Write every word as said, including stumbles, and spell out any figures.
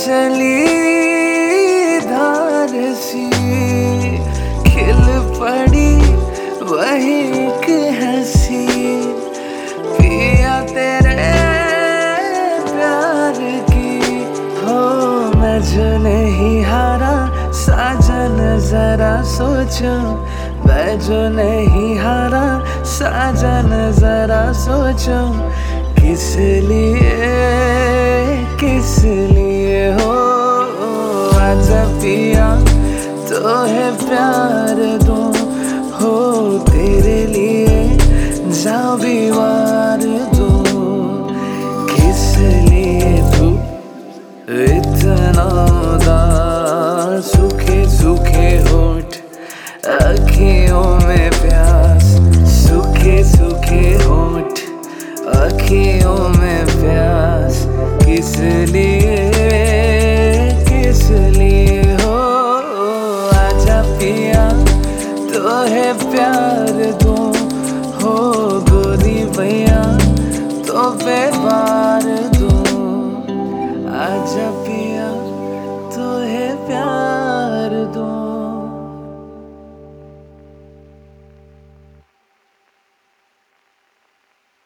चली धार सी, खिल पड़ी वही एक हंसी। पिया तेरे प्यार की हो मैं जो नहीं हारा साजन, जरा सोचो मैं जो नहीं हारा साजन, जरा सोचो किस लिए किस लिए हो। आजा पिया तो है प्यार दूं, हो तेरे लिए जाऊं भी वार दूं। किस लिए तू इतना उदास, सूखे सूखे होठ अखियों में प्यास, सूखे सूखे होठ अखियों में प्यास। किस लिए